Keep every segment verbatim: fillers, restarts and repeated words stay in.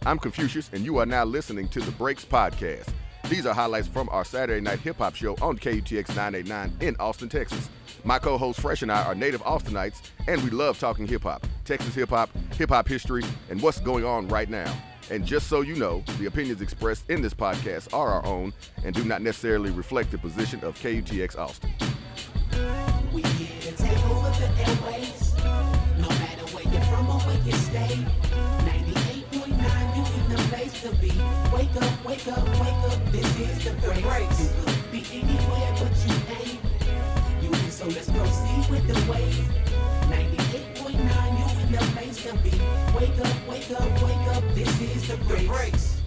I'm Confucius, and you are now listening to The Breaks Podcast. These are highlights from our Saturday night hip-hop show on K U T X nine eighty-nine in Austin, Texas. My co-host Fresh and I are native Austinites, and we love talking hip-hop, Texas hip-hop, hip-hop history, and what's going on right now. And just so you know, the opinions expressed in this podcast are our own and do not necessarily reflect the position of K U T X Austin. We here to take over the airways, no matter where you're from or where you stay. ninety-eight point nine, you in the place to be. Wake up, wake up, wake up, this is the breaks. You could be anywhere but you ain't. You in, so let's proceed with the wave. ninety-eight point nine, you in the place to be. Wake up, wake up, wake up, this is the breaks.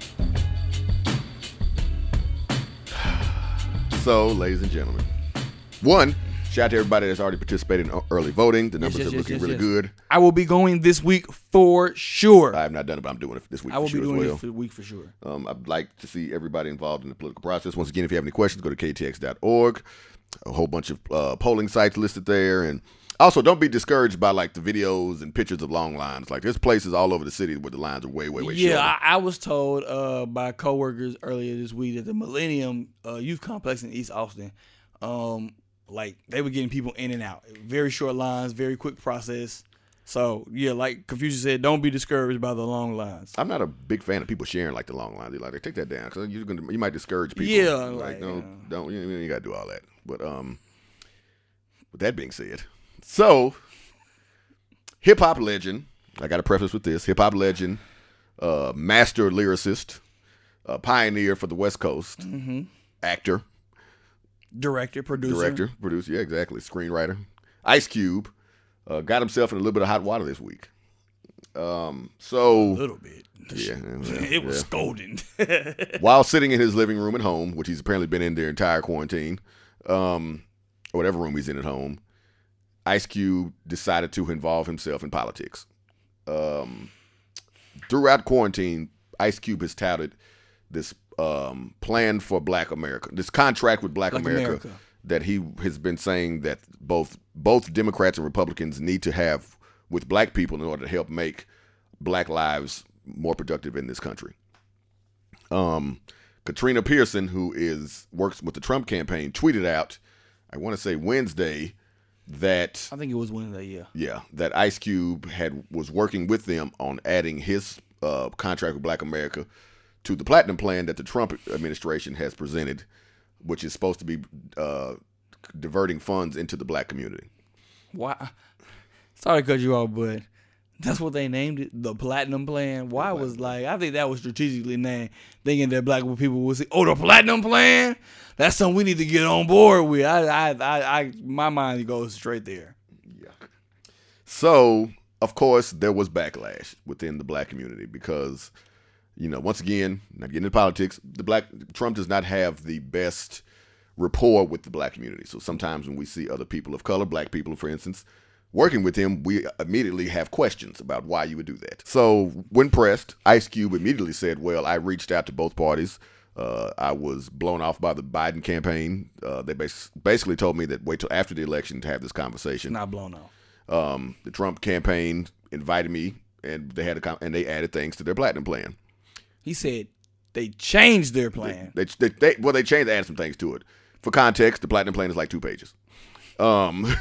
So, ladies and gentlemen, one, shout out to everybody that's already participated in early voting. The numbers yes, yes, are looking yes, really yes. good. I will be going this week for sure. I have not done it, but I'm doing it this week I will for sure be doing as well. it for the week for sure. Um, I'd like to see everybody involved in the political process. Once again, if you have any questions, go to K T X dot org. A whole bunch of uh, polling sites listed there. And also, don't be discouraged by like the videos and pictures of long lines. Like there's places all over the city where the lines are way, way, way Yeah, shorter. I, I was told uh, by coworkers earlier this week that the Millennium uh, Youth Complex in East Austin, um, like they were getting people in and out. Very short lines, very quick process. So yeah, like Confucius said, don't be discouraged by the long lines. I'm not a big fan of people sharing like the long lines. They're like, take that down because you're gonna you might discourage people. Yeah, like, like, no, uh, don't you, you got to do all that. But um, with that being said, so hip hop legend. I got to preface with this: hip hop legend, uh, master lyricist, uh, pioneer for the West Coast, Mm-hmm. actor, Director, producer. director, producer. Yeah, exactly. Screenwriter. Ice Cube uh, got himself in a little bit of hot water this week. Um, so A little bit. Yeah, yeah, it was yeah. scolding. while sitting in his living room at home, which he's apparently been in their entire quarantine, um, or whatever room he's in at home, Ice Cube decided to involve himself in politics. Um, throughout quarantine, Ice Cube has touted this um, plan for Black America, this contract with Black, Black America, America. that he has been saying that both both Democrats and Republicans need to have with Black people in order to help make Black lives more productive in this country. Um, Katrina Pearson, who is works with the Trump campaign, tweeted out, I want to say Wednesday, that I think it was Wednesday, yeah. yeah, that Ice Cube had was working with them on adding his uh, contract with Black America to the Platinum Plan that the Trump administration has presented, which is supposed to be uh, diverting funds into the Black community. Why? Sorry to cut you off, but that's what they named it, the Platinum Plan. Why was like, I think that was strategically named, thinking that Black people would say, "Oh, the Platinum Plan? That's something we need to get on board with." I, I, I, I my mind goes straight there. Yeah. So, of course, there was backlash within the Black community because, you know, once again, not getting into politics, the Black Trump does not have the best rapport with the Black community. So sometimes when we see other people of color, Black people, for instance, working with him, we immediately have questions about why you would do that. So when pressed, Ice Cube immediately said, well, I reached out to both parties. Uh, I was blown off by the Biden campaign. Uh, they bas- basically told me that wait till after the election to have this conversation. Not blown off. Um, the Trump campaign invited me, and they had a con- and they added things to their Platinum Plan. He said they changed their plan. They, they, they, well, they changed, they added some things to it. For context, the Platinum Plan is like two pages. Um,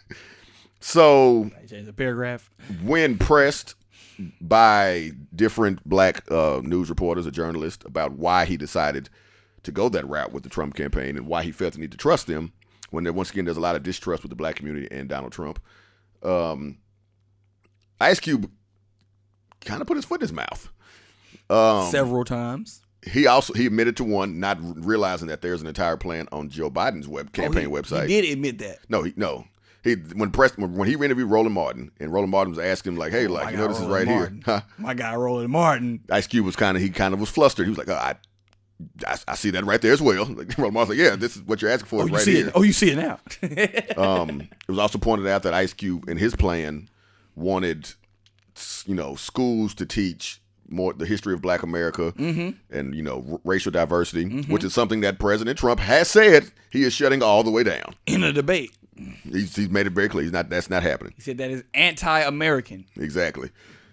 so They changed the paragraph. when pressed by different Black uh, news reporters or journalists about why he decided to go that route with the Trump campaign and why he felt the need to trust them, when there, once again, there's a lot of distrust with the Black community and Donald Trump, um, Ice Cube kind of put his foot in his mouth. Um, Several times. He also he admitted to one, not realizing that there's an entire plan on Joe Biden's web campaign Oh, he, website. He did admit that. No, he no. He when pressed when, when he interviewed Roland Martin, and Roland Martin was asking him like, "Hey, like My you guy know this is Roland right Martin. here." Huh? My guy Roland Martin. Ice Cube was kind of he kind of was flustered. He was like, oh, I, I I see that right there as well. Like, Roland Martin's like, "Yeah, this is what you're asking for Oh, is you right see here." it. Oh, you see it now. Um, it was also pointed out that Ice Cube in his plan wanted, you know, schools to teach more the history of Black America mm-hmm. and, you know, r- racial diversity, Mm-hmm. which is something that President Trump has said he is shutting all the way down. In a debate. He's, he's made it very clear. He's not. That's not happening. He said that is anti-American. Exactly.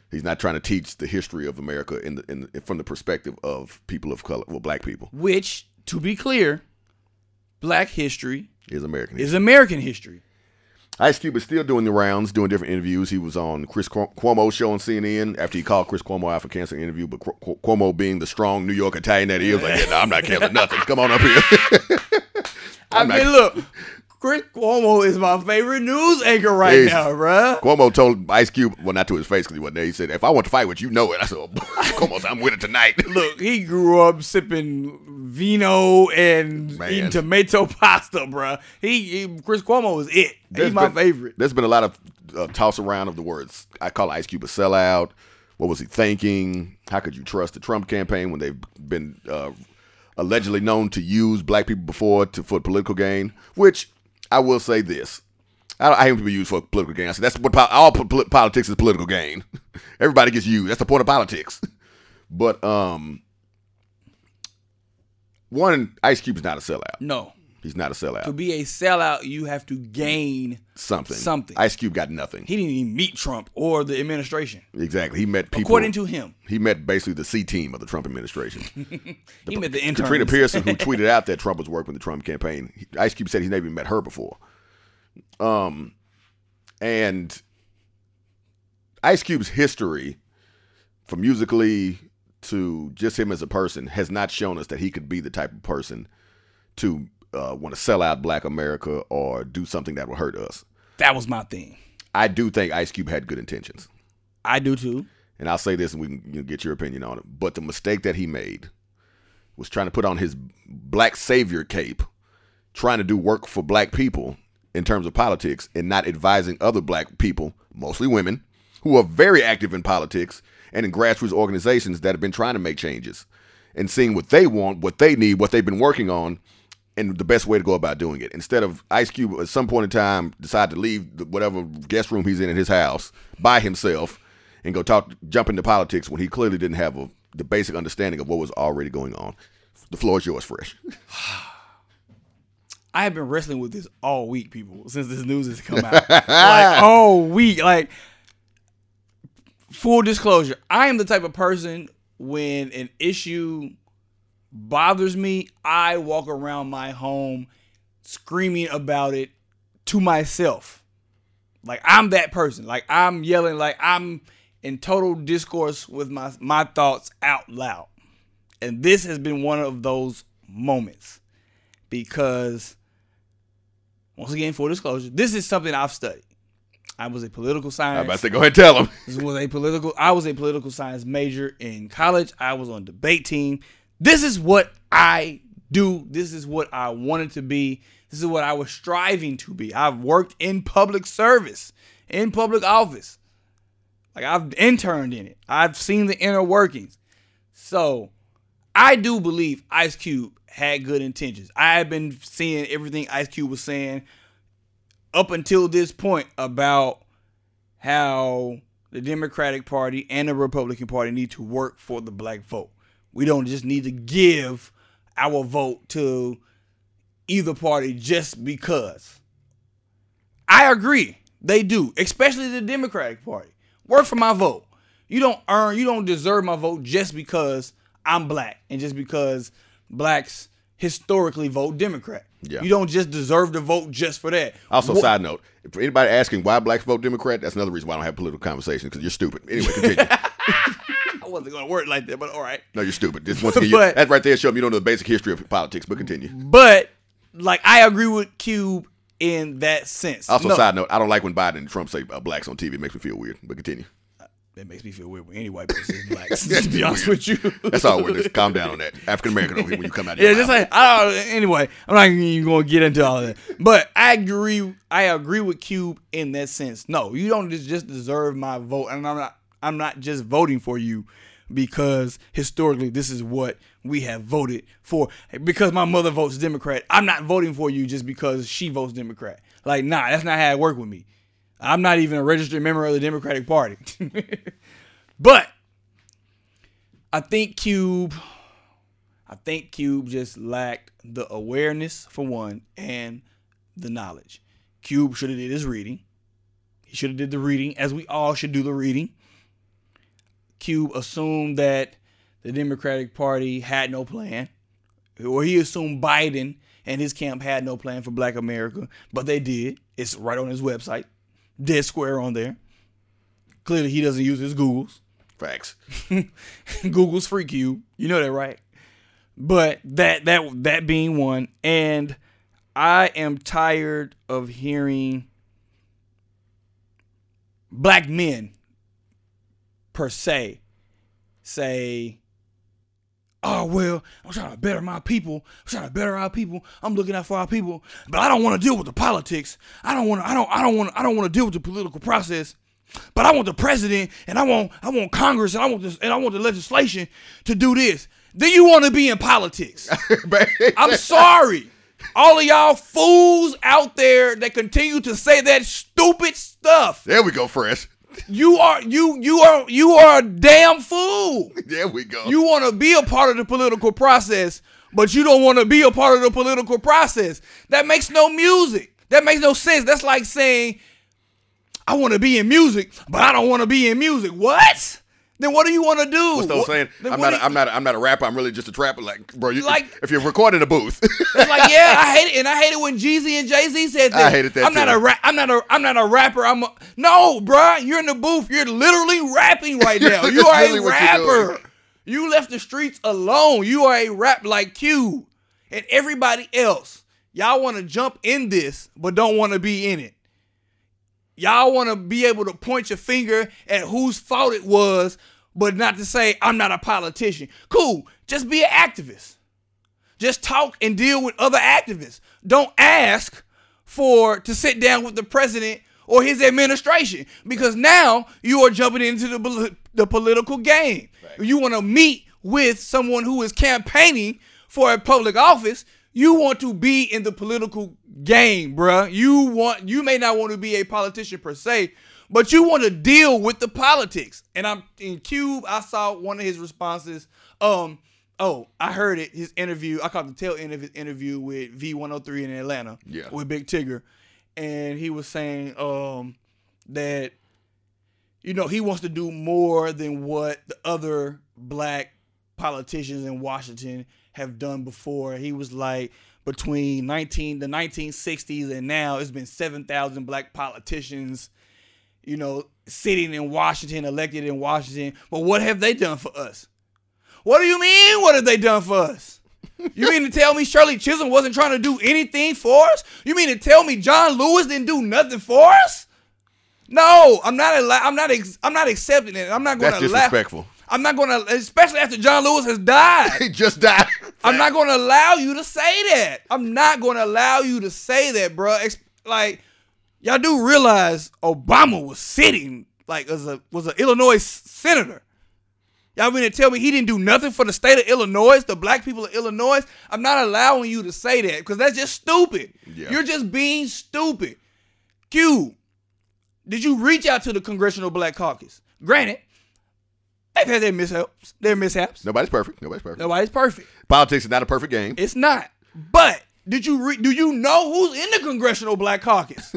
He's not trying to teach the history of America in the, in the, from the perspective of people of color, well, black people. Which, to be clear, black history Is American history. is American history. Ice Cube is still doing the rounds, doing different interviews. He was on Chris Cuomo's show on C N N after he called Chris Cuomo out for cancer interview, but Cuomo being the strong New York Italian that he is, like, yeah, no, I'm not canceling nothing. Come on up here. I mean, not- look, Chris Cuomo is my favorite news anchor right He's- now, bruh. Cuomo told Ice Cube, well, not to his face because he wasn't there. He said, if I want to fight with you, know it. I said, oh, Cuomo said, I'm with it tonight. Look, he grew up sipping vino and Man. eating tomato pasta, bruh. He, he Chris Cuomo is it. He's There's my been- favorite. There's been a lot of uh, toss around of the words. I call Ice Cube a sellout. What was he thinking? How could you trust the Trump campaign when they've been uh, allegedly known to use black people before to for political gain? Which I will say this. I, I hate when people use for political gain. I said that's what po- all po- politics is, political gain. Everybody gets used. That's the point of politics. But um, one, Ice Cube is not a sellout. No. He's not a sellout. To be a sellout, you have to gain something. something. Ice Cube got nothing. He didn't even meet Trump or the administration. Exactly. He met people. According to him. He met basically the C team of the Trump administration. He met the interns. Katrina Pearson, who tweeted out that Trump was working with the Trump campaign. He- Ice Cube said he's never even met her before. Um, and Ice Cube's history, from musically to just him as a person, has not shown us that he could be the type of person to uh, want to sell out Black America or do something that will hurt us. That was my thing. I do think Ice Cube had good intentions. I do too. And I'll say this and we can you know, get your opinion on it. But the mistake that he made was trying to put on his black savior cape, trying to do work for black people in terms of politics and not advising other black people, mostly women, who are very active in politics and in grassroots organizations that have been trying to make changes and seeing what they want, what they need, what they've been working on, and the best way to go about doing it. Instead of Ice Cube at some point in time decide to leave the, whatever guest room he's in in his house by himself and go talk, jump into politics when he clearly didn't have a, the basic understanding of what was already going on. The floor is yours, Fresh. I have been wrestling with this all week, people, since this news has come out. Like, all week. Like, full disclosure, I am the type of person when an issue bothers me, I walk around my home screaming about it to myself. Like, I'm that person. Like, I'm yelling, like I'm in total discourse with my my thoughts out loud. And this has been one of those moments because, once again, full disclosure, this is something I've studied. I was a political science. I'm about to say, go ahead and tell him. This was a political. I was a political science major in college. I was on debate team. This is what I do. This is what I wanted to be. This is what I was striving to be. I've worked in public service, in public office. Like, I've interned in it. I've seen the inner workings. So I do believe Ice Cube had good intentions. I have been seeing everything Ice Cube was saying up until this point about how the Democratic Party and the Republican Party need to work for the black vote. We don't just need to give our vote to either party just because. I agree. They do, especially the Democratic Party. Work for my vote. You don't earn, you don't deserve my vote just because I'm black and just because blacks historically vote Democrat. Yeah. You don't just deserve to vote just for that. Also, Wha- side note, if anybody asking why blacks vote Democrat, that's another reason why I don't have political conversations, because you're stupid. Anyway, continue. I wasn't going to word like that, but all right. No, you're stupid. This, once again, you, But- that right there shows me you don't know the basic history of politics, but continue. But, like, I agree with Cube in that sense. Also, No, side note, I don't like when Biden and Trump say uh, blacks on T V. It makes me feel weird, but continue. that makes me feel weird when any white person is black, to be honest with you. That's all weird. Just calm down on that. African American over here when you come out of Yeah, your just mouth. like, I don't, anyway, I'm not even going to get into all of that. But I agree, I agree with Cube in that sense. No, you don't just, just deserve my vote. And I'm not, I'm not just voting for you because historically this is what we have voted for. Because my mother votes Democrat, I'm not voting for you just because she votes Democrat. Like, nah, that's not how it worked with me. I'm not even a registered member of the Democratic Party. But I think Cube, I think Cube just lacked the awareness, for one, and the knowledge. Cube should have did his reading. He should have did the reading, as we all should do the reading. Cube assumed that the Democratic Party had no plan, or he assumed Biden and his camp had no plan for Black America, but they did. It's right on his website, dead square on there. Clearly, he doesn't use his Googles. Facts. Google's free Cube. You know that, right? But that that that being one, and I am tired of hearing black men per se say, oh, well, I'm trying to better my people. I'm trying to better our people. I'm looking out for our people, but I don't want to deal with the politics. I don't want to, I don't, I don't want to, I don't want to deal with the political process, but I want the president and I want, I want Congress and I want this, and I want the legislation to do this. Then you want to be in politics. I'm sorry. All of y'all fools out there that continue to say that stupid stuff. There we go, Fresh. You are you you are you are a damn fool. There we go. You want to be a part of the political process, but you don't want to be a part of the political process. That makes no music. That makes no sense. That's like saying, I want to be in music, but I don't want to be in music. What? Then what do you want to do? What's those saying? Then I'm what not. A, do you- I'm not. A, I'm not a rapper. I'm really just a trapper. Like, bro, you, Like- if you're recording a booth, It's like, yeah, I hate it, and I hate it when Jeezy and Jay-Z said that. I hated that I'm not too. a rap. I'm not a. I'm not a rapper. I'm a, no, bruh. You're in the booth. You're literally rapping right now. You are Literally a what you're doing. rapper. You left the streets alone. You are a rap like Q, and everybody else. Y'all want to jump in this, but don't want to be in it. Y'all want to be able to point your finger at whose fault it was, but not to say, I'm not a politician. Cool. Just be an activist. Just talk and deal with other activists. Don't ask for to sit down with the president or his administration, because now you are jumping into the, pol- the political game. Right. You want to meet with someone who is campaigning for a public office. You want to be in the political game, bruh. You want, you may not want to be a politician per se, but you want to deal with the politics. And I'm in Cube. I saw one of his responses. Um, oh, I heard it. His interview. I caught the tail end of his interview with V one oh three in Atlanta. Yeah. With Big Tigger, and he was saying um that, you know, he wants to do more than what the other black politicians in Washington have done before. He was like, between nineteen the nineteen sixties and now, it's been seven thousand black politicians, you know, sitting in Washington, elected in Washington. But what have they done for us? What do you mean, what have they done for us? You mean to tell me Shirley Chisholm wasn't trying to do anything for us? You mean to tell me John Lewis didn't do nothing for us? No, I'm not. Allow- I'm not. Ex- I'm not accepting it. I'm not going that's to allow. disrespectful. I'm not going to, especially after John Lewis has died. He just died. I'm not going to allow you to say that. I'm not going to allow you to say that, bro. Ex- like, y'all do realize Obama was sitting like as a was an Illinois senator. Y'all mean to tell me he didn't do nothing for the state of Illinois, the black people of Illinois? I'm not allowing you to say that because that's just stupid. Yeah. You're just being stupid. Q, did you reach out to the Congressional Black Caucus? Granted, they've had their mishaps. Their mishaps. Nobody's perfect. Nobody's perfect. Nobody's perfect. Politics is not a perfect game. It's not. But did you re- do you know who's in the Congressional Black Caucus?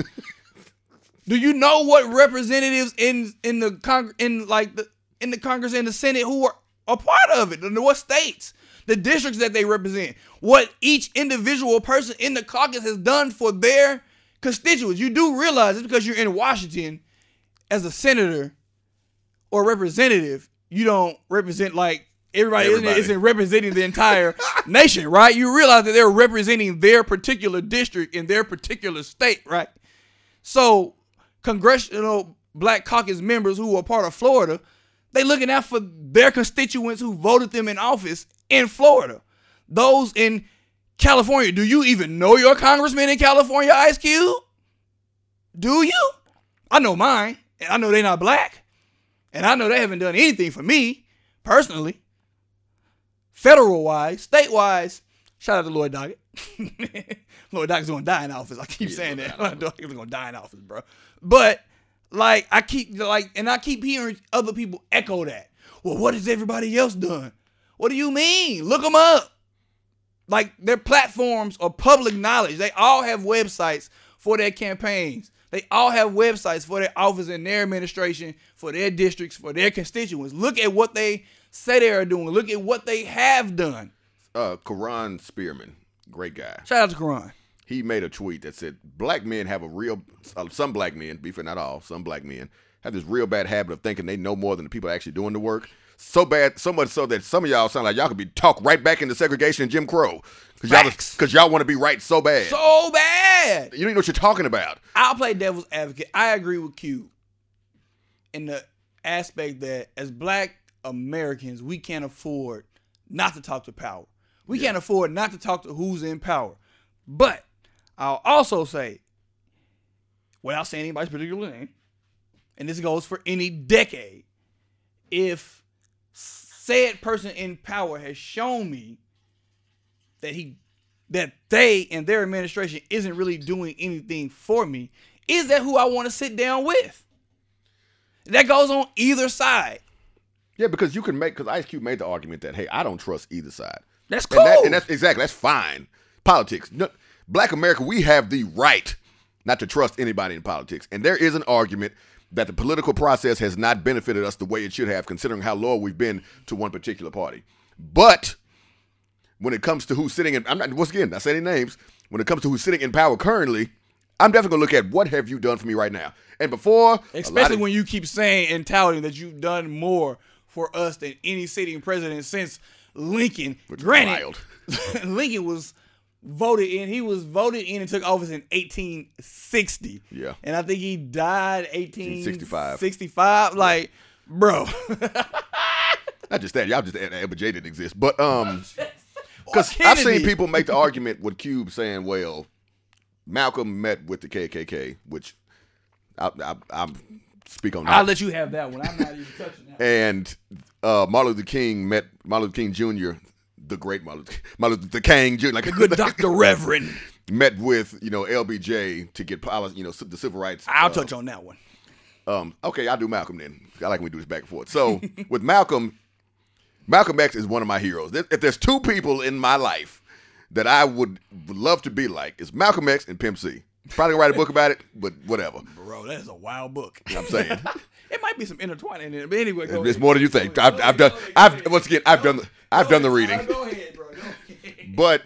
Do you know what representatives in in the Cong- in like the in the Congress and the Senate who are a part of it? And what states, the districts that they represent, what each individual person in the caucus has done for their constituents? You do realize it's because you're in Washington as a senator or representative, you don't represent like everybody, Everybody. Isn't, isn't representing the entire nation, right? You realize that they're representing their particular district in their particular state, right? So Congressional Black Caucus members who are part of Florida, they looking out for their constituents who voted them in office in Florida. Those in California, do you even know your congressman in California, Ice Cube? Do you? I know mine, and I know they're not black, and I know they haven't done anything for me personally. Federal-wise, state-wise, shout out to Lloyd Doggett. Lloyd Dockett's gonna die in office. I keep Yeah, saying no that. doubt. Lloyd Dockett's gonna die in office, bro. But like, I keep like, and I keep hearing other people echo that. Well, what has everybody else done? What do you mean? Look them up. Like, their platforms are public knowledge. They all have websites for their campaigns. They all have websites for their office and their administration, for their districts, for their constituents. Look at what they say they are doing. Look at what they have done. Uh, Karan Spearman, great guy. Shout out to Karan. He made a tweet that said, black men have a real, uh, some black men, be fair, not all, some black men, have this real bad habit of thinking they know more than the people actually doing the work. So bad, so much so that some of y'all sound like y'all could be talked right back into segregation and Jim Crow. Because y'all, cause y'all want to be right so bad. So bad. You don't even know what you're talking about. I'll play devil's advocate. I agree with Q in the aspect that as black Americans, we can't afford not to talk to power. We yeah. can't afford not to talk to who's in power. But I'll also say, without saying anybody's particular name, and this goes for any decade, if said person in power has shown me that he that they and their administration isn't really doing anything for me, is that who I want to sit down with? That goes on either side. Yeah, because you can make, because Ice Cube made the argument that, hey, I don't trust either side. That's cool. And, that, and that's exactly, that's fine. Politics. No, black America, we have the right not to trust anybody in politics. And there is an argument that the political process has not benefited us the way it should have, considering how loyal we've been to one particular party. But when it comes to who's sitting in, I'm not, once again, not saying any names, when it comes to who's sitting in power currently, I'm definitely going to look at what have you done for me right now. And before... Especially of, when you keep saying and touting that you've done more for us than any sitting president since Lincoln. Granted, Lincoln was voted in. He was voted in and took office in eighteen sixty. Yeah. And I think he died eighteen sixty-five. sixty-five. Like, bro. Not just that. Y'all just, L B J didn't exist. But, um... Because I've seen people make the argument with Cube saying, well, Malcolm met with the K K K, which I, I, I'll speak on that. I'll let you have that one. I'm not even touching that. And uh, Martin Luther King met Martin Luther King Junior, the great Martin Luther, Martin Luther King Junior, like the good Doctor Reverend, met with, you know, L B J to get policy, you know, the civil rights. I'll uh, touch on that one. Um, okay, I'll do Malcolm then. I like when we do this back and forth. So with Malcolm, Malcolm X is one of my heroes. If there's two people in my life that I would, would love to be like, it's Malcolm X and Pimp C. Probably gonna write a book about it, but whatever. Bro, that is a wild book. I'm saying it might be some intertwining in it, but anyway, go it's ahead. more than you think. I've, I've done. I've once again, I've done. The, I've done the reading. Go ahead, bro. Go ahead. But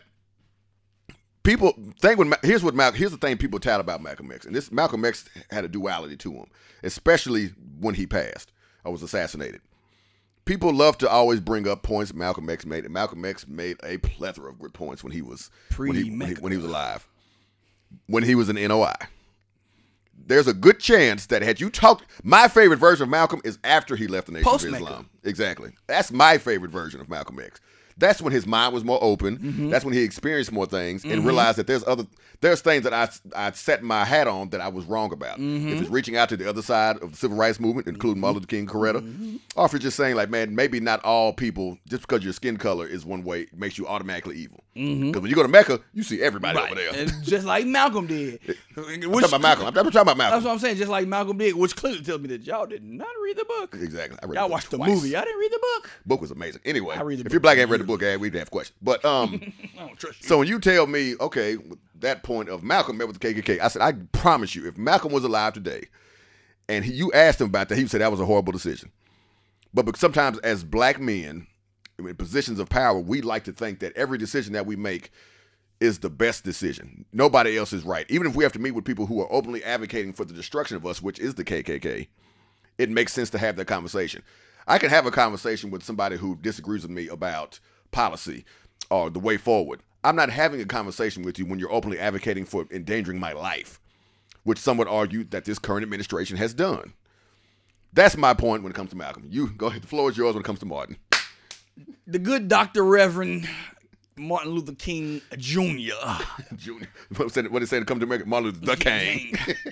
people think when here's what Malcolm. Here's the thing people tout about Malcolm X, and this Malcolm X had a duality to him, especially when he passed or was assassinated. People love to always bring up points Malcolm X made, and Malcolm X made a plethora of good points when he was when he, when he, when he was alive, when he was an N O I. There's a good chance that had you talked, my favorite version of Malcolm is after he left the Nation of Islam. Exactly. That's my favorite version of Malcolm X. That's when his mind was more open. Mm-hmm. That's when he experienced more things and mm-hmm. realized that there's other there's things that I I set my hat on that I was wrong about. Mm-hmm. If it's reaching out to the other side of the civil rights movement, including Martin Luther King, Coretta, mm-hmm. or if it's just saying like, man, maybe not all people, just because your skin color is one way, makes you automatically evil. Because mm-hmm. when you go to Mecca, you see everybody right. over there. And just like Malcolm did. I'm which, talking about Malcolm. I'm talking about Malcolm. That's what I'm saying. Just like Malcolm did, which clearly tells me that y'all did not read the book. Exactly. I read y'all the watched book the twice. movie. I didn't read the book. Book was amazing. Anyway, I read the if book. you're black and read the book, we'd have questions. But um, I don't trust you. So when you tell me, okay, that point of Malcolm met with the K K K, I said, I promise you, if Malcolm was alive today, and he, you asked him about that, he would say that was a horrible decision. But, but sometimes as black men in positions of power, we like to think that every decision that we make is the best decision. Nobody else is right. Even if we have to meet with people who are openly advocating for the destruction of us, which is the K K K, it makes sense to have that conversation. I can have a conversation with somebody who disagrees with me about policy or the way forward. I'm not having a conversation with you when you're openly advocating for endangering my life, which some would argue that this current administration has done. That's my point when it comes to Malcolm. You go ahead. The floor is yours when it comes to Martin. The good Doctor Reverend Martin Luther King Junior Junior. What did it say to come to America? Martin Luther the King.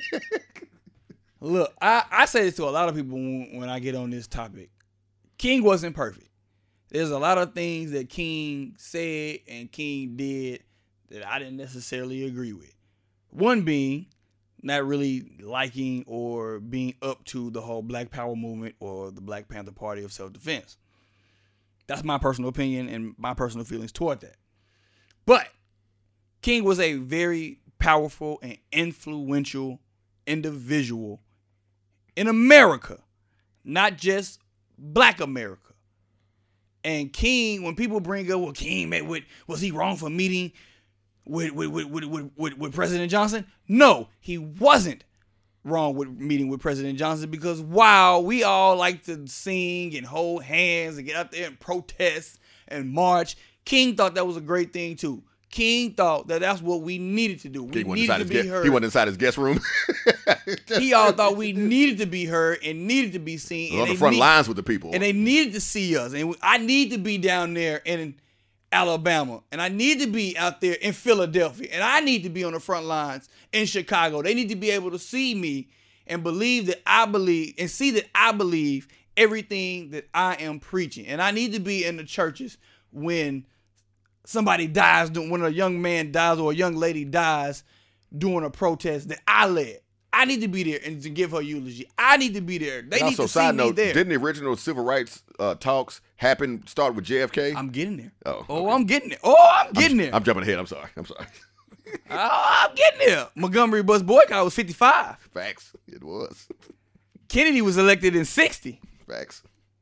Look, I, I say this to a lot of people when, when I get on this topic. King wasn't perfect. There's a lot of things that King said and King did that I didn't necessarily agree with. One being not really liking or being up to the whole Black Power movement or the Black Panther Party of self-defense. That's my personal opinion and my personal feelings toward that. But King was a very powerful and influential individual in America, not just Black America. And King, when people bring up, well, King met with, was he wrong for meeting with with with with, with, with President Johnson? No, he wasn't wrong with meeting with President Johnson, because while we all like to sing and hold hands and get out there and protest and march, King thought that was a great thing too. King thought that that's what we needed to do. We King needed to be guest, heard. He went inside his guest room. He all thought we needed to be heard and needed to be seen. On and the they front need, lines with the people. And they needed to see us. And I need to be down there in Alabama. And I need to be out there in Philadelphia. And I need to be on the front lines in Chicago. They need to be able to see me and believe that I believe and see that I believe everything that I am preaching. And I need to be in the churches when somebody dies, when a young man dies or a young lady dies during a protest that I led. I need to be there and to give her eulogy. I need to be there. They and need also, to see side me note, there. didn't the original civil rights uh, talks happen, start with J F K? I'm getting there. Oh, oh okay. I'm getting there. Oh, I'm getting I'm, there. I'm jumping ahead. I'm sorry. I'm sorry. oh, I'm getting there. Montgomery bus boycott was fifty-five. Facts. It was. Kennedy was elected in sixty. Facts.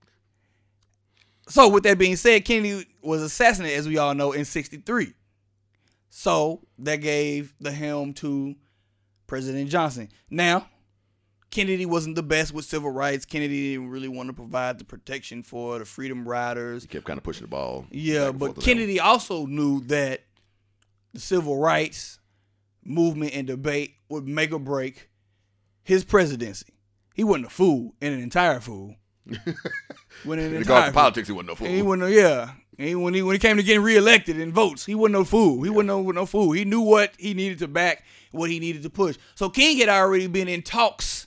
So with that being said, Kennedy was assassinated, as we all know, in sixty-three. So that gave the helm to President Johnson. Now, Kennedy wasn't the best with civil rights. Kennedy didn't really want to provide the protection for the Freedom Riders. He kept kind of pushing the ball. Yeah, but Kennedy also knew that the civil rights movement and debate would make or break his presidency. He wasn't a fool, and an entire fool. when an Regardless of politics, he wasn't no fool. And he wasn't, yeah. And he, when he when he came to getting reelected in votes, he wasn't no fool. He yeah. wasn't no, no fool. He knew what he needed to back, what he needed to push. So King had already been in talks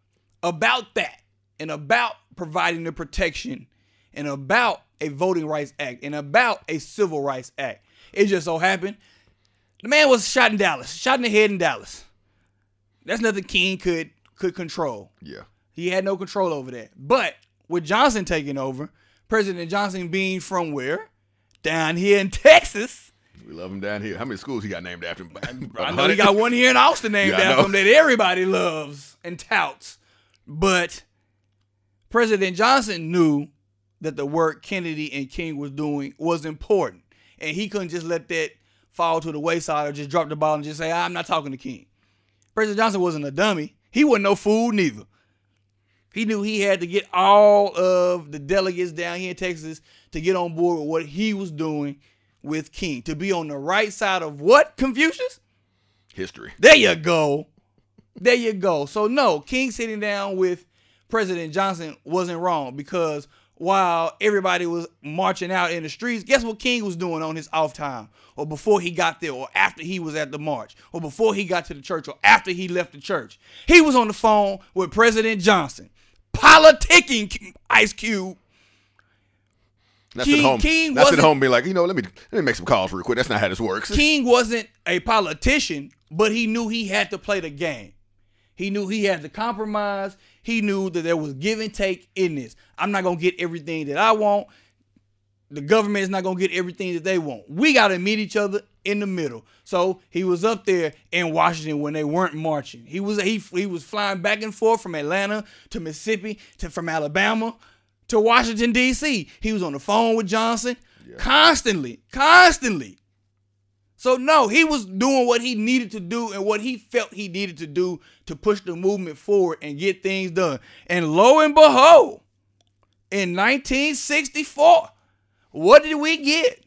about that and about providing the protection and about a Voting Rights Act and about a Civil Rights Act. It just so happened the man was shot in Dallas, shot in the head in Dallas. That's nothing King could could control. Yeah. He had no control over that. But with Johnson taking over, President Johnson being from where? Down here in Texas. We love him down here. How many schools he got named after him? I know he got one here in Austin named yeah, after him that everybody loves and touts. But President Johnson knew that the work Kennedy and King was doing was important. And he couldn't just let that fall to the wayside or just drop the ball and just say, I'm not talking to King. President Johnson wasn't a dummy. He wasn't no fool neither. He knew he had to get all of the delegates down here in Texas to get on board with what he was doing with King. To be on the right side of what, Confucius? History. There you go. There you go. So no, King sitting down with President Johnson wasn't wrong, because while everybody was marching out in the streets, guess what King was doing on his off time, or before he got there, or after he was at the march, or before he got to the church, or after he left the church? He was on the phone with President Johnson, politicking Ice Cube. That's King, at home. King That's at wasn't- home being like, you know, let me let me make some calls real quick. That's not how this works. King wasn't a politician, but he knew he had to play the game. He knew he had to compromise. He knew that there was give and take in this. I'm not going to get everything that I want. The government is not going to get everything that they want. We got to meet each other in the middle. So he was up there in Washington when they weren't marching. He was he, he was flying back and forth from Atlanta to Mississippi, to from Alabama to Washington, D C He was on the phone with Johnson yeah. constantly, constantly. So no, he was doing what he needed to do and what he felt he needed to do to push the movement forward and get things done. And lo and behold, in nineteen sixty-four, what did we get?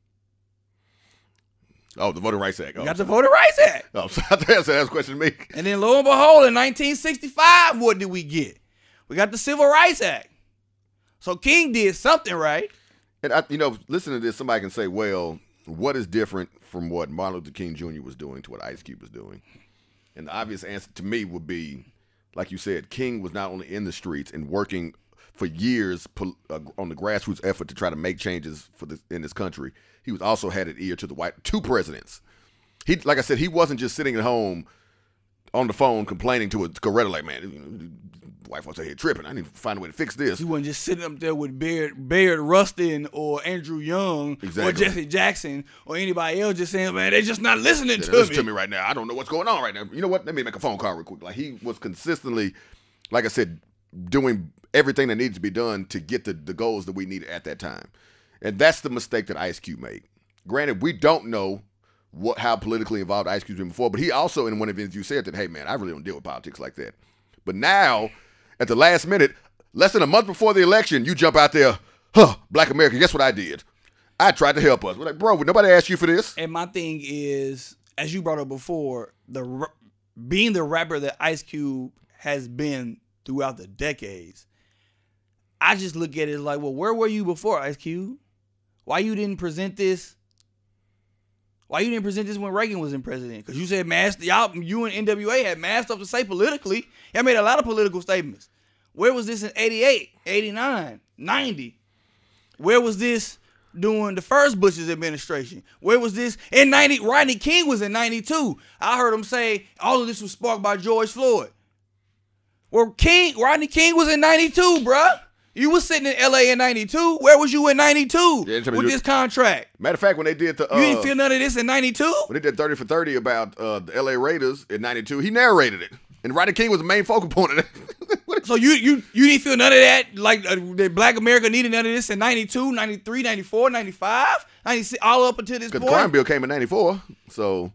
Oh, the Voting Rights Act. Oh, We got the Voting Rights Act. Oh, so I think that's a question to me. And then lo and behold, in nineteen sixty-five, what did we get? We got the Civil Rights Act. So King did something right. And, I, you know, listening to this, somebody can say, well, what is different from what Martin Luther King Junior was doing to what Ice Cube was doing? And the obvious answer to me would be, like you said, King was not only in the streets and working for years uh, on the grassroots effort to try to make changes for this in this country. He was also had an ear to the white two presidents. He, like I said, he wasn't just sitting at home on the phone complaining to a Coretta like, man, wife wants to head tripping. I need to find a way to fix this. He wasn't just sitting up there with Baird, Baird Rustin or Andrew Young exactly. or Jesse Jackson or anybody else just saying, man, they're just not listening yeah, to listen me. to me right now. I don't know what's going on right now. You know what? Let me make a phone call real quick. Like, he was consistently, like I said, doing everything that needed to be done to get the, the goals that we needed at that time. And that's the mistake that Ice Cube made. Granted, we don't know what how politically involved Ice Cube's been before, but he also, in one of his interviews, said that, hey, man, I really don't deal with politics like that. But now, at the last minute, less than a month before the election, you jump out there, huh, Black America, guess what I did? I tried to help us. We're like, bro, nobody asked you for this. And my thing is, as you brought up before, the being the rapper that Ice Cube has been throughout the decades, I just look at it like, well, where were you before, Ice Cube? Why you didn't present this? Why you didn't present this when Reagan was in president? Because you said mass, y'all, you and N W A had mass stuff to say politically. Y'all made a lot of political statements. Where was this in eighty-eight, eighty-nine, ninety? Where was this during the first Bush's administration? Where was this in ninety? Rodney King was in ninety-two. I heard him say all of this was sparked by George Floyd. Well, King, Rodney King was in ninety-two, bruh. You was sitting in L A in ninety-two. Where was you in ninety-two yeah, with this contract? Matter of fact, when they did the... Uh, you didn't feel none of this in ninety-two? When they did thirty for thirty about uh, the L A Raiders in ninety-two, he narrated it. And Rodney King was the main focal point of it. So you you you didn't feel none of that? Like uh, that Black America needed none of this in ninety-two, ninety-three, ninety-four, ninety-five, ninety-six, all up until this point? point? Because the crime bill came in ninety-four, so...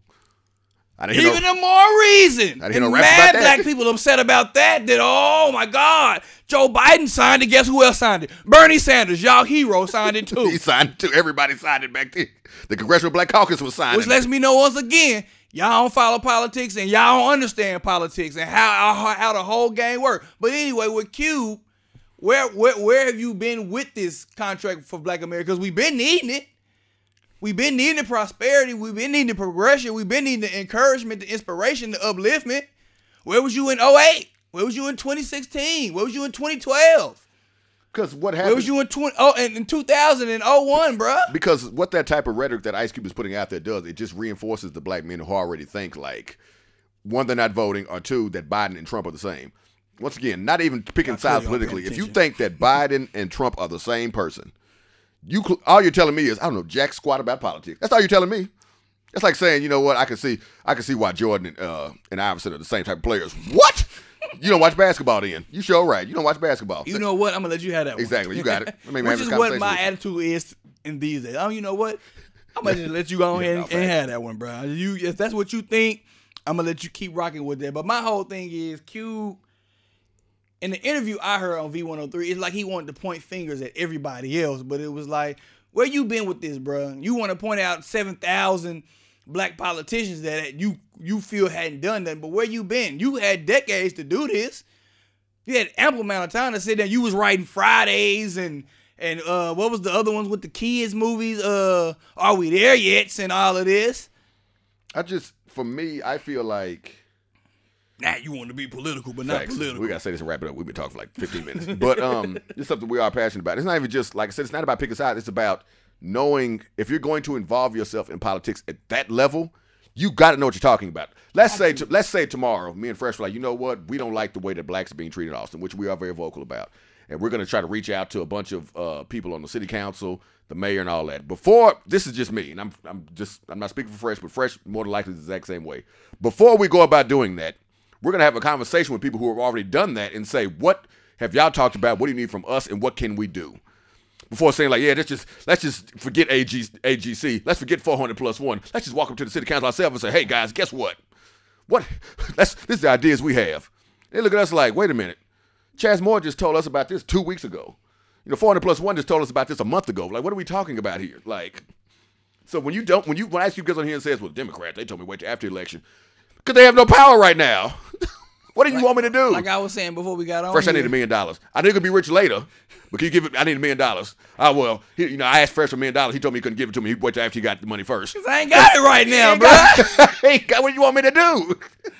I didn't Even no, a more reason. I didn't hear and no raps mad about that. Black people upset about that. That, oh my God, Joe Biden signed it. Guess who else signed it? Bernie Sanders, y'all hero, signed it too. He signed it too. Everybody signed it back then. The Congressional Black Caucus was signing Which lets me know once again, y'all don't follow politics and y'all don't understand politics and how how, how the whole game works. But anyway, with Cube, where, where where have you been with this contract for Black America? Because we've been needing it. We've been needing the prosperity. We've been needing the progression. We've been needing the encouragement, the inspiration, the upliftment. Where was you in oh eight? Where was you in twenty sixteen? Where was you in twenty twelve? Because what happened? Where was you in twenty? Oh, in, in two thousand and oh one, bruh? Because what that type of rhetoric that Ice Cube is putting out there does, it just reinforces the black men who already think like, one, they're not voting, or two, that Biden and Trump are the same. Once again, not even picking sides politically. If you think that Biden and Trump are the same person, you all you're telling me is, I don't know jack squat about politics. That's all you're telling me. It's like saying, you know what, I can see I can see why Jordan and, uh, and Iverson are the same type of players. What? You don't watch basketball then. You sure right. You don't watch basketball. You know what? I'm going to let you have that one. Exactly. You got it. I mean, Which is what my attitude is in these days. Oh, you know what? I'm going to just let you go ahead and, and have that one, bro. You, if that's what you think, I'm going to let you keep rocking with that. But my whole thing is Q, in the interview I heard on V one oh three, it's like he wanted to point fingers at everybody else. But it was like, where you been with this, bro? You want to point out seven thousand black politicians that you you feel hadn't done that, but where you been? You had decades to do this. You had ample amount of time to sit there. You was writing Fridays and and uh, what was the other ones with the kids movies? Uh, Are We There Yet? And all of this. I just, for me, I feel like. Now you want to be political, but not Facts. political. We gotta say this and wrap it up. We've been talking for like fifteen minutes, but um, it's something we are passionate about. It's not even just like I said. It's not about picking sides. It's about knowing if you're going to involve yourself in politics at that level, you got to know what you're talking about. Let's say, to, let's say tomorrow, me and Fresh were like, you know what? We don't like the way that blacks are being treated in Austin, which we are very vocal about, and we're going to try to reach out to a bunch of uh, people on the city council, the mayor, and all that. Before this is just me, and I'm I'm just I'm not speaking for Fresh, but Fresh more than likely is the exact same way. Before we go about doing that, we're going to have a conversation with people who have already done that and say, what have y'all talked about? What do you need from us, and what can we do? Before saying like, yeah, let's just let's just forget A G, A G C. Let's forget four hundred plus one. Let's just walk up to the city council ourselves and say, hey guys, guess what? What? That's this is the ideas we have. They look at us like, wait a minute. Chaz Moore just told us about this two weeks ago. You know, four hundred plus one just told us about this a month ago. Like, what are we talking about here? Like, so when you don't, when you when Ice Cube gets on here and says, well, Democrats, they told me wait till after the election because they have no power right now. What do you like, want me to do? Like I was saying before we got on. First, here. I need a million dollars. I know you're gonna be rich later, but can you give it? I need a million dollars. Ah, well, he, you know, I asked Fresh for a million dollars. He told me he couldn't give it to me. He'd wait till after he got the money first. Cause I ain't got it right now, bro. I ain't got what you want me to do.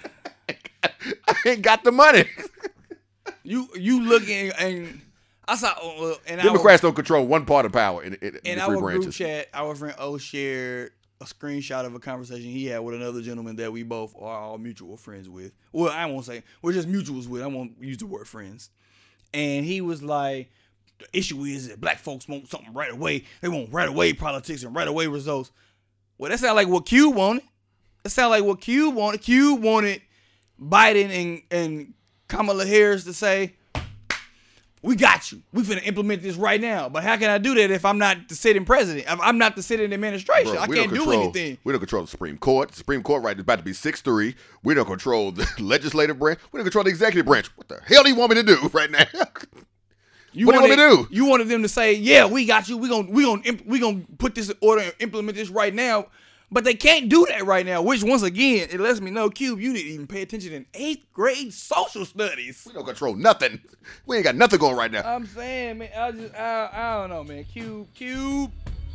I ain't got the money. You you looking and I saw uh, and Democrats don't control one part of power in, in, in in the our three group branches. chat. Our friend O shared a screenshot of a conversation he had with another gentleman that we both are all mutual friends with. Well, I won't say we're just mutuals with. I won't use the word friends. And he was like, the issue is that black folks want something right away. They want right away politics and right away results. Well, that sounds like what Q wanted. That sounds like what Q wanted. Q wanted Biden and, and Kamala Harris to say, we got you. We finna implement this right now. But how can I do that if I'm not the sitting president? If I'm not the sitting administration. Bro, I can't do control, anything. We don't control the Supreme Court. The Supreme Court right is about to be six three. We don't control the legislative branch. We don't control the executive branch. What the hell do you want me to do right now? You what do you want me to do? You wanted them to say, yeah, we got you. We're going we gonna, we gonna put this in order and implement this right now. But they can't do that right now, which, once again, it lets me know, Cube, you didn't even pay attention in eighth grade social studies. We don't control nothing. We ain't got nothing going right now. I'm saying, man, I just, I, I don't know, man. Cube, Cube.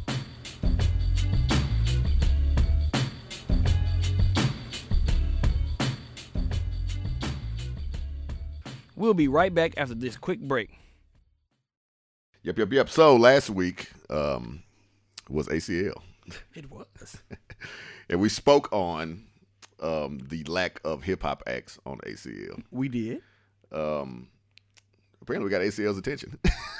We'll be right back after this quick break. Yep, yep, yep. So last week um, was A C L. It was. And we spoke on um, the lack of hip-hop acts on A C L. We did. Um, apparently we got A C L's attention.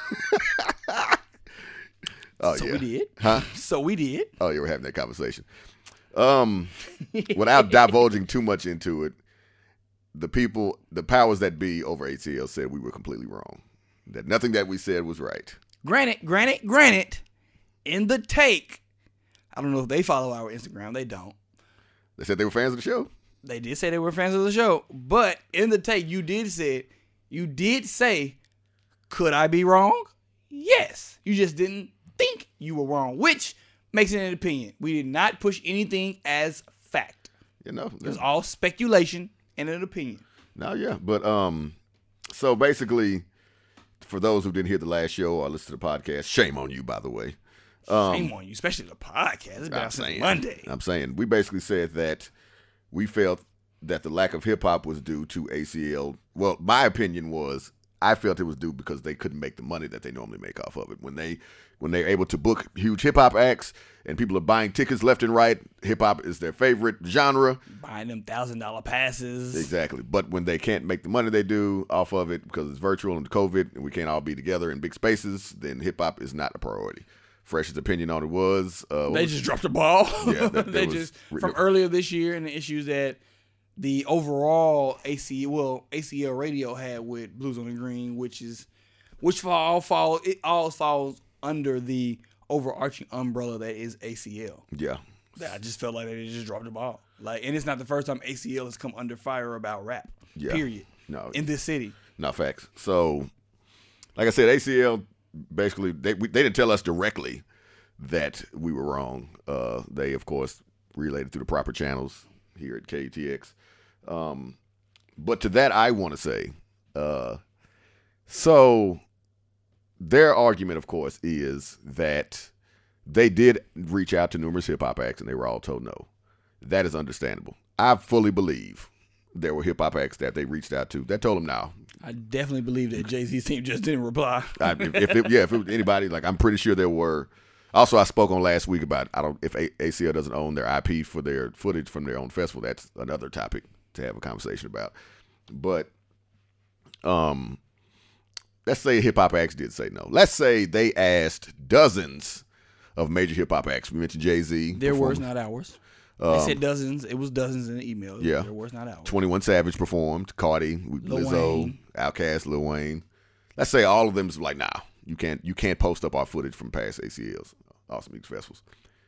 oh, so yeah. we did. Huh? So we did. Oh, yeah, we're having that conversation. Um, without divulging too much into it, the people, the powers that be over A C L said we were completely wrong. That nothing that we said was right. Granted, granted, granted, in the take, I don't know if they follow our Instagram. They don't. They said they were fans of the show. They did say they were fans of the show. But in the take, you did say, you did say, could I be wrong? Yes. You just didn't think you were wrong, which makes it an opinion. We did not push anything as fact. You know, it was all speculation and an opinion. No, yeah. But um, so basically, for those who didn't hear the last show or listen to the podcast, shame on you, by the way. Um, Shame on you, especially the podcast. It's been I'm out since saying, Monday. I'm saying we basically said that we felt that the lack of hip hop was due to A C L. Well, my opinion was I felt it was due because they couldn't make the money that they normally make off of it. When they when they're able to book huge hip hop acts and people are buying tickets left and right, hip hop is their favorite genre. Buying them thousand dollar passes. Exactly. But when they can't make the money they do off of it because it's virtual and COVID and we can't all be together in big spaces, then hip hop is not a priority. Fresh's opinion on it was uh, they was, just dropped the ball. Yeah, that, they that just was, from earlier this year and the issues that the overall A C well A C L radio had with Blues on the Green, which is which all fall it all falls under the overarching umbrella that is A C L. Yeah, I just felt like they just dropped the ball. Like, and it's not the first time A C L has come under fire about rap. Yeah. Period. No, in this city. No facts. So, like I said, A C L. Basically, they we, they didn't tell us directly that we were wrong. Uh, they, of course, relayed it through the proper channels here at K U T X. Um, but to that, I want to say, uh, so their argument, of course, is that they did reach out to numerous hip-hop acts, and they were all told no. That is understandable. I fully believe there were hip-hop acts that they reached out to that told them no. I definitely believe that Jay-Z's team just didn't reply. I, if, if it, yeah, if it was anybody, like I'm pretty sure there were. Also, I spoke on last week about I don't if A C L doesn't own their I P for their footage from their own festival. That's another topic to have a conversation about. But, um, let's say hip hop acts did say no. Let's say they asked dozens of major hip hop acts. We mentioned Jay-Z. Their words, not ours. Um, they said dozens. It was dozens in the email. Yeah. Their words, not ours. twenty-one Savage performed. Cardi, Lil Lizzo, Wayne. Outkast, Lil Wayne. Let's say all of them is like, nah, you can't you can't post up our footage from past A C Ls, Awesome Music Festivals.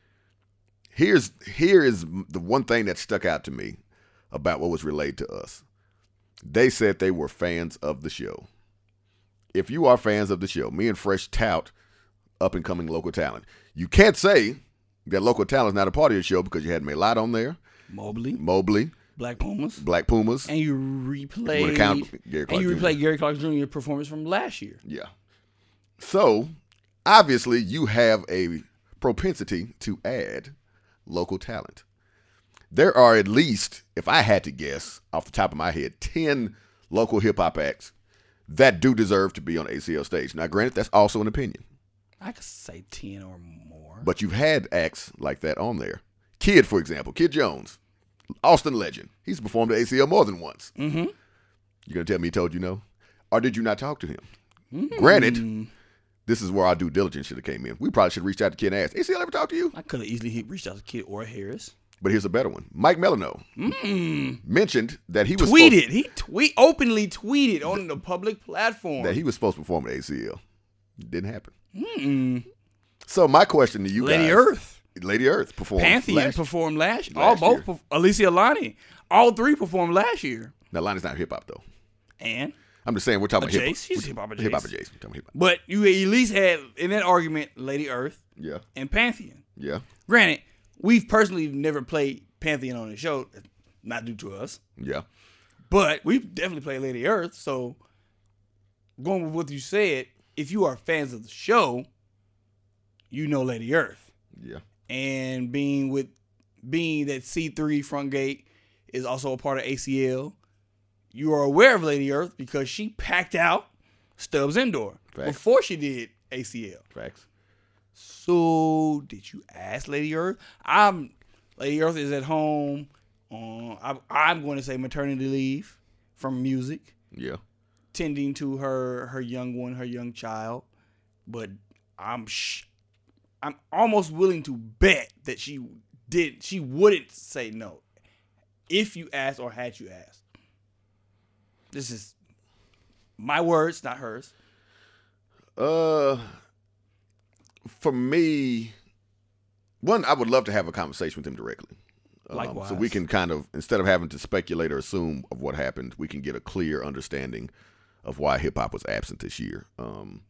Here's here is the one thing that stuck out to me about what was relayed to us. They said they were fans of the show. If you are fans of the show, me and Fresh tout up and coming local talent. You can't say that local talent is not a part of your show because you had Maylot on there, Mobley, Mobley, Black Pumas, Black Pumas, and you replayed count Gary Clark and you Junior replayed Gary Clark Junior performance from last year. Yeah. So obviously you have a propensity to add local talent. There are at least, if I had to guess off the top of my head, ten local hip hop acts that do deserve to be on A C L stage. Now, granted, that's also an opinion. I could say ten or more. But you've had acts like that on there. Kid, for example, Kid Jones, Austin legend. He's performed at A C L more than once. Mm-hmm. You gonna tell me he told you no? Or did you not talk to him? Mm. Granted, this is where our due diligence should have came in. We probably should have reached out to Kid and asked, A C L ever talk to you? I could have easily reached out to Kid or Harris. But here's a better one. Mike Melano mm. mentioned that he was tweeted. Supposed, he tweet openly tweeted on the public platform that he was supposed to perform at A C L. It didn't happen. Mm. So my question to you Lady guys. Earth. Lady Earth performed Pantheon last, performed last year. last All year. both. Alicia Lonnie. All three performed last year. Now, Lonnie's not hip hop though. And I'm just saying we're talking a about hip Jace. She's hip hop. Hip hop Jace. We're talking hip hop. But you at least had in that argument Lady Earth. Yeah. And Pantheon. Yeah. Granted, we've personally never played Pantheon on the show, not due to us. Yeah. But we've definitely played Lady Earth. So going with what you said, if you are fans of the show, you know Lady Earth. Yeah. And being with being that C three Front Gate is also a part of A C L, you are aware of Lady Earth because she packed out Stubbs Indoor Facts. before she did A C L. Facts. So did you ask Lady Earth? I'm Lady Earth is at home on I'm, I'm going to say maternity leave from music, Yeah. tending to her her young one, her young child. But I'm sh- I'm almost willing to bet that she did she wouldn't say no if you asked or had you asked. This is my words, not hers. Uh, for me, one, I would love to have a conversation with him directly. Um, Likewise. so we can kind of, instead of having to speculate or assume of what happened, we can get a clear understanding of why hip hop was absent this year. Um,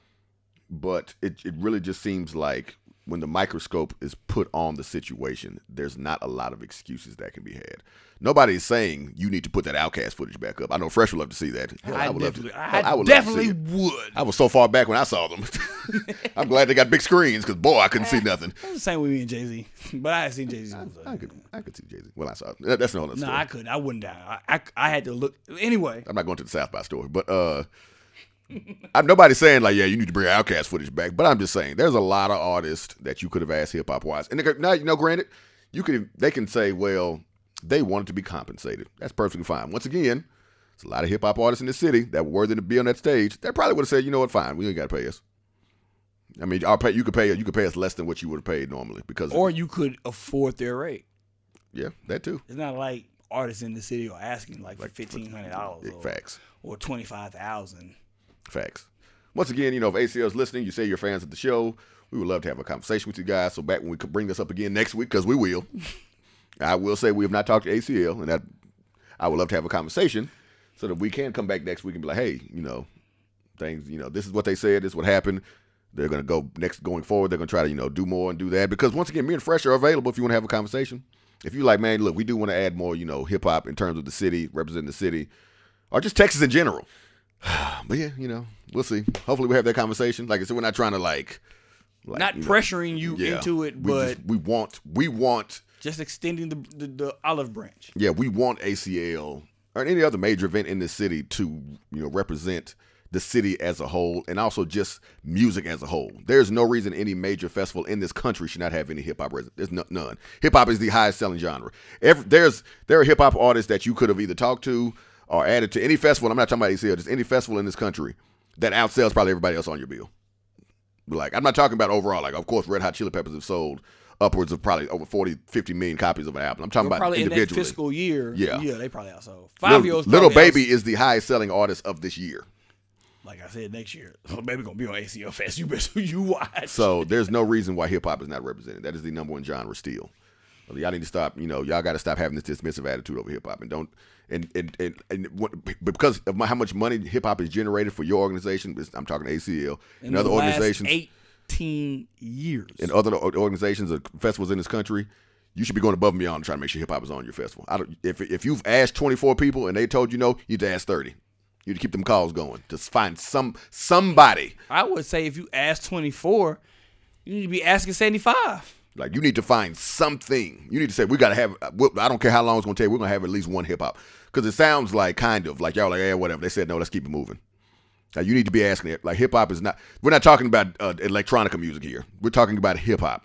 but it it really just seems like when the microscope is put on the situation, there's not a lot of excuses that can be had. Nobody is saying you need to put that Outkast footage back up. I know Fresh would love to see that. Hell, I, I would love definitely, to. I, hell, I would definitely love to see it. would. I was so far back when I saw them. I'm glad they got big screens because boy, I couldn't see nothing. It was the same with me and Jay Z, but I had seen Jay Z. I, I could, I could see Jay Z. Well, I saw it. That's not another No, story. I couldn't. I wouldn't down. I, I I had to look anyway. I'm not going to the South by story, but uh, I'm nobody's saying like, yeah, you need to bring Outkast footage back. But I'm just saying, there's a lot of artists that you could have asked hip hop wise, and they could, now you know, granted, you could they can say, well, they wanted to be compensated. That's perfectly fine. Once again, there's a lot of hip hop artists in the city that were worthy to be on that stage. They probably would have said, you know what, fine, we ain't got to pay us. I mean, I'll pay. You could pay. You could pay us less than what you would have paid normally because, Or you could afford their rate. yeah, that too. It's not like artists in the city are asking like for fifteen hundred dollars Yeah, or, facts. or twenty five thousand. Facts. Once again, you know, if A C L is listening, you say you're fans of the show, we would love to have a conversation with you guys. So back when we could bring this up again next week, because we will. I will say we have not talked to A C L, and that I would love to have a conversation so that we can come back next week and be like, hey, you know, things, you know, this is what they said, this is what happened. They're going to go next going forward. They're going to try to, you know, do more and do that. Because once again, me and Fresh are available if you want to have a conversation. If you like, man, look, we do want to add more, you know, hip hop in terms of the city, representing the city, or just Texas in general. But yeah, you know, we'll see. Hopefully we have that conversation. Like I said, we're not trying to like, like Not you know, pressuring you yeah, into it, we but just, we want, we want, just extending the, the the olive branch. yeah, we want A C L or any other major event in this city to, you know, represent the city as a whole and also just music as a whole. There's no reason any major festival in this country should not have any hip hop. There's no, none. Hip hop is the highest selling genre. Every, there's there are hip hop artists that you could have either talked to or added to any festival. I'm not talking about A C L, just any festival in this country that outsells probably everybody else on your bill. Like, I'm not talking about overall. Like, of course, Red Hot Chili Peppers have sold upwards of probably over forty, fifty million copies of an album. I'm talking We're about probably in that individually. fiscal year. Yeah. yeah, they probably outsold. Five year Little, olds. Little probably Baby outs- is the highest selling artist of this year. Like I said, next year, Little Baby gonna be on A C L Fest. You better you watch. So there's no reason why hip hop is not represented. That is the number one genre still. Well, y'all need to stop. You know, y'all got to stop having this dismissive attitude over hip hop, and don't. And and and, and what, because of my, how much money hip hop is generated for your organization, I'm talking A C L in and the other last organizations, eighteen years. and other organizations or festivals in this country, you should be going above and beyond to try to make sure hip hop is on your festival. I don't. If if you've asked twenty-four people and they told you no, you need to ask thirty. You need to keep them calls going. Just find some somebody. I would say if you ask twenty-four, you need to be asking seventy-five. Like, you need to find something. You need to say, we got to have, I don't care how long it's going to take, we're going to have at least one hip hop. Because it sounds like kind of, like y'all like, yeah, whatever. They said, no, let's keep it moving. Now, you need to be asking it. Like, hip hop is not, we're not talking about uh, electronica music here. We're talking about hip hop.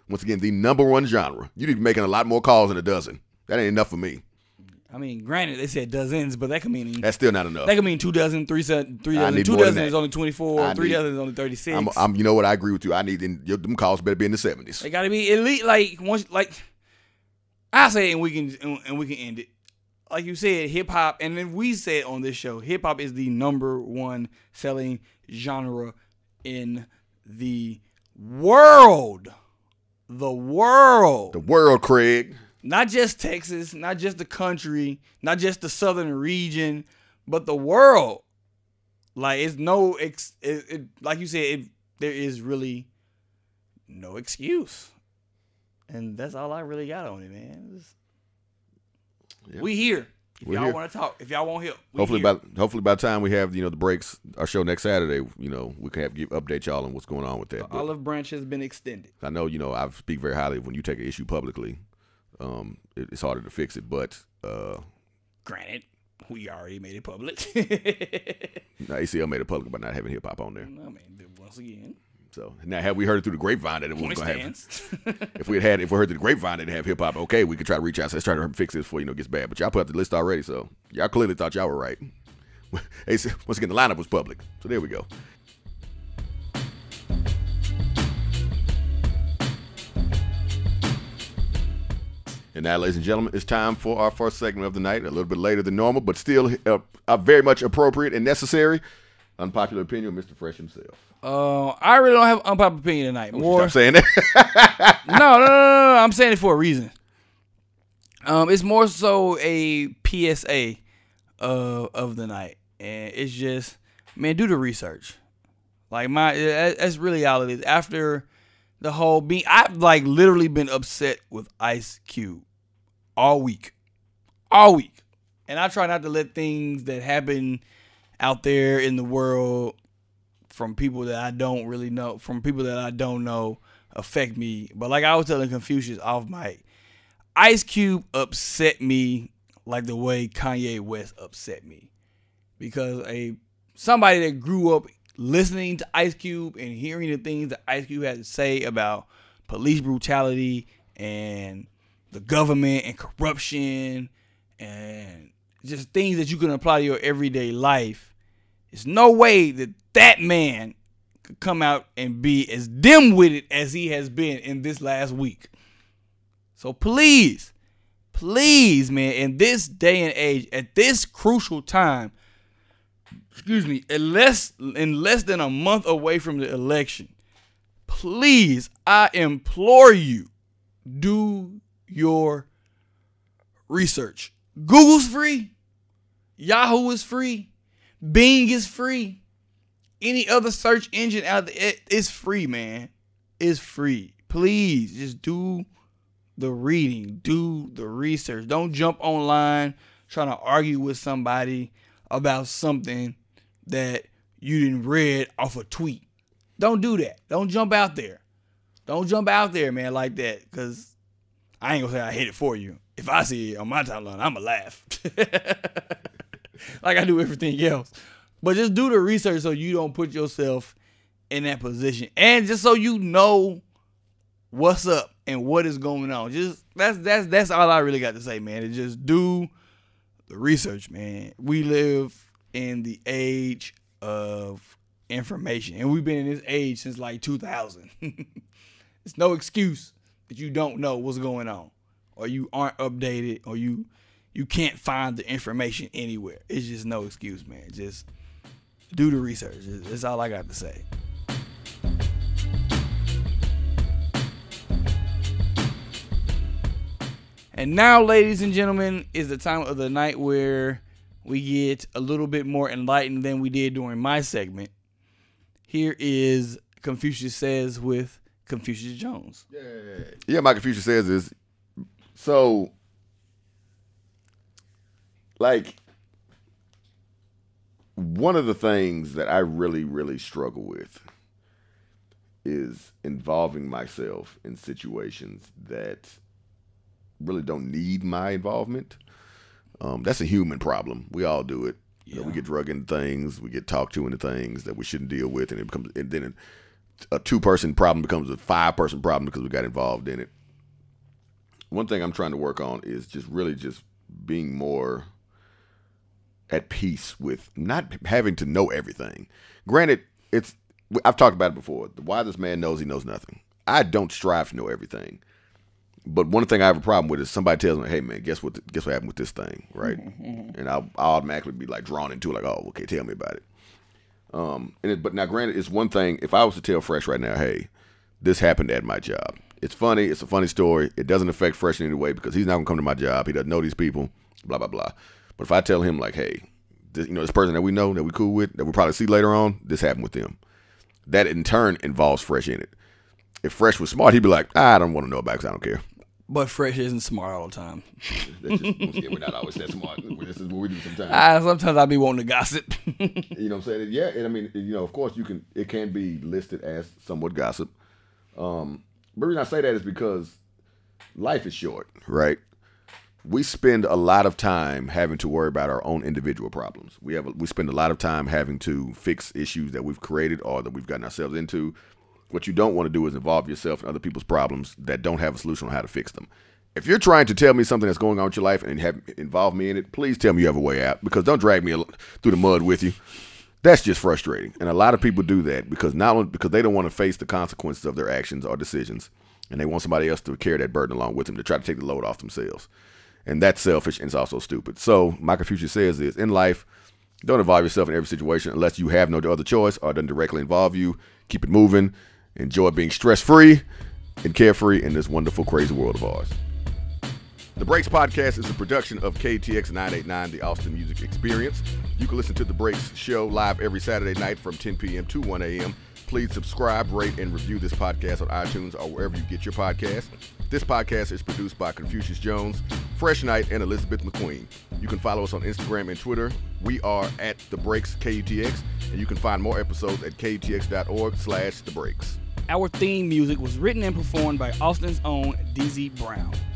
Once again, the number one genre. You need to be making a lot more calls than a dozen. That ain't enough for me. I mean, granted, they said dozens, but that could mean that's still not enough. That could mean two dozen, three, se- three I dozen. need Two more than dozen that. is only twenty-four. I Three need- dozen is only thirty-six. I'm, I'm, you know what? I agree with you. I need in, your, them calls better be in the seventies. They gotta be elite. Like once, like I say, and we can and we can end it. Like you said, hip hop, and then we said on this show, hip hop is the number one selling genre in the world. The world. The world, Craig. Not just Texas, not just the country, not just the southern region, but the world. Like it's no, ex, it, it, like you said, it, there is really no excuse, and that's all I really got on it, man. It's, Yeah. We here. If We're y'all here. want to talk, if y'all want help, we Hopefully here. by hopefully by the time we have you know the breaks, our show next Saturday, you know we can have give, update y'all on what's going on with that. the But olive branch has been extended. I know you know I speak very highly of when you take an issue publicly. Um, it, it's harder to fix it, but uh, Granted, we already made it public. now A C L made it public by not having hip hop on there. I mean, once again, So now have we heard it through the grapevine that it was point going to have? stands. If we had had if we heard through the grapevine that it have hip hop, okay, we could try to reach out. So let's try to fix this before you know it gets bad. But y'all put up the list already, so y'all clearly thought y'all were right. A C L once again, the lineup was public, so there we go. And now, ladies and gentlemen, it's time for our first segment of the night. A little bit later than normal, but still uh, uh, very much appropriate and necessary. Unpopular opinion of Mister Fresh himself. Uh, I really don't have an unpopular opinion tonight. More, Stop saying that. no, no, no, no, no. I'm saying it for a reason. Um, it's more so a P S A of of the night, and it's just, man, do the research. Like my, that's really all it is. After the whole being, I've like literally been upset with Ice Cube all week, all week, and I try not to let things that happen out there in the world from people that I don't really know, from people that I don't know, affect me. But like I was telling Confucius off mic, Ice Cube upset me like the way Kanye West upset me. Because a somebody that grew up listening to Ice Cube and hearing the things that Ice Cube had to say about police brutality and the government and corruption and just things that you can apply to your everyday life, there's no way that that man could come out and be as dim-witted as he has been in this last week. So please, please, man, in this day and age, at this crucial time, excuse me, in less, in less than a month away from the election, please, I implore you, do your research. Google's free. Yahoo is free. Bing is free. Any other search engine out there, it, it's free, man. It's free. Please, just do the reading. Do the research. Don't jump online trying to argue with somebody about something that you didn't read off a tweet. Don't do that. Don't jump out there. Don't jump out there, man, like that. Because I ain't going to say I hate it for you. If I see it on my timeline, I'm going to laugh. Like I do everything else. But just do the research so you don't put yourself in that position. And just so you know what's up and what is going on. Just that's that's that's all I really got to say, man. Is just do the research, man. We live in the age of information. And we've been in this age since like two thousand. It's no excuse that you don't know what's going on. Or you aren't updated. Or you you can't find the information anywhere. It's just no excuse, man. Just do the research. That's all I got to say. And now, ladies and gentlemen, is the time of the night where we get a little bit more enlightened than we did during my segment. Here is Confucius Says with Confucius Jones. Yeah, yeah. My Confucius Says is, so, like, one of the things that I really, really struggle with is involving myself in situations that really don't need my involvement. Um, that's a human problem. We all do it. You know, we get drug into things, we get talked to into things that we shouldn't deal with, and it becomes. And then, it, a two-person problem becomes a five-person problem because we got involved in it. One thing I'm trying to work on is just really just being more at peace with not having to know everything. Granted, it's I've talked about it before. The wisest man knows he knows nothing. I don't strive to know everything. But one thing I have a problem with is somebody tells me, hey, man, guess what the, guess what happened with this thing, right? Mm-hmm. And I'll, I'll automatically be like drawn into it, like, oh, okay, tell me about it. Um, and it, But now, granted, it's one thing, if I was to tell Fresh right now, hey, this happened at my job. It's funny. It's a funny story. It doesn't affect Fresh in any way because he's not going to come to my job. He doesn't know these people, blah, blah, blah. But if I tell him, like, hey, this, you know, this person that we know, that we cool with, that we'll probably see later on, this happened with them. That, in turn, involves Fresh in it. If Fresh was smart, he'd be like, ah, I don't want to know about it because I don't care. But Fresh isn't smart all the time. That's just, yeah, we're not always that smart. This is what we do sometimes. Ah, sometimes I be wanting to gossip. You know what I'm saying? Yeah, and I mean, you know, of course, you can. It can be listed as somewhat gossip. Um, but the reason I say that is because life is short, right? We spend a lot of time having to worry about our own individual problems. We have a, we spend a lot of time having to fix issues that we've created or that we've gotten ourselves into. What you don't want to do is involve yourself in other people's problems that don't have a solution on how to fix them. If you're trying to tell me something that's going on with your life and have involve me in it, please tell me you have a way out, because don't drag me through the mud with you. That's just frustrating. And a lot of people do that because not only because they don't want to face the consequences of their actions or decisions, and they want somebody else to carry that burden along with them to try to take the load off themselves. And that's selfish and it's also stupid. So my Confucius says this: in life, don't involve yourself in every situation unless you have no other choice or it doesn't directly involve you. Keep it moving. Enjoy being stress-free and carefree in this wonderful, crazy world of ours. The Breaks Podcast is a production of K T X nine eighty-nine, the Austin Music Experience. You can listen to The Breaks show live every Saturday night from ten p.m. to one a.m. Please subscribe, rate, and review this podcast on iTunes or wherever you get your podcasts. This podcast is produced by Confucius Jones, Fresh Knight, and Elizabeth McQueen. You can follow us on Instagram and Twitter. We are at The Breaks K U T X, and you can find more episodes at K U T X dot org slash The Breaks. Our theme music was written and performed by Austin's own D Z Brown.